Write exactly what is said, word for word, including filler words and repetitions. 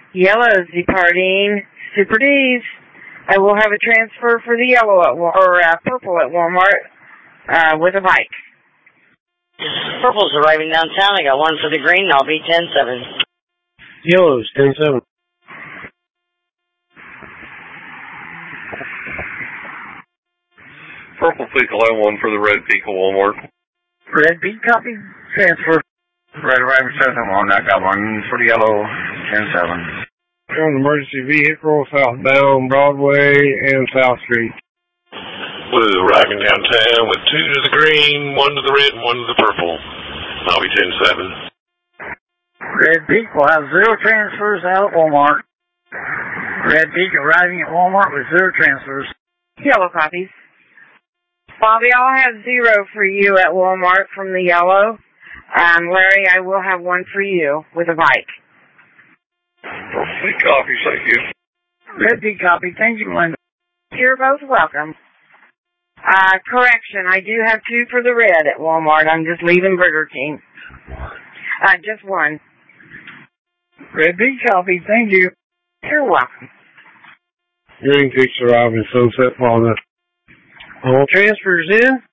Yellow's departing Super D's. I will have a transfer for the yellow at Wal- or uh, purple at Walmart uh, with a bike. Purple's arriving downtown. I got one for the green. I'll be ten seven. Yellow's ten seven. Purple peak line one for the red peak at Walmart. Red peak copy. Transfer. Red arriving seven one. I got one for the yellow. ten seven. An emergency vehicle southbound Broadway and South Street. Blue arriving downtown with two to the green, one to the red, and one to the purple. I'll be ten seven. Red peak will have zero transfers out at Walmart. Red peak arriving at Walmart with zero transfers. Yellow copies. Bobby, I'll have zero for you at Walmart from the yellow. Um, Larry, I will have one for you with a bike. Peak copy, thank you. Red peak copy. Thank you, Linda. You're both welcome. Uh, correction, I do have two for the red at Walmart. I'm just leaving Burger King. Uh, just one. Red peak copy. Thank you. You're welcome. Green peaks arriving Sunset Plaza. All transfers in.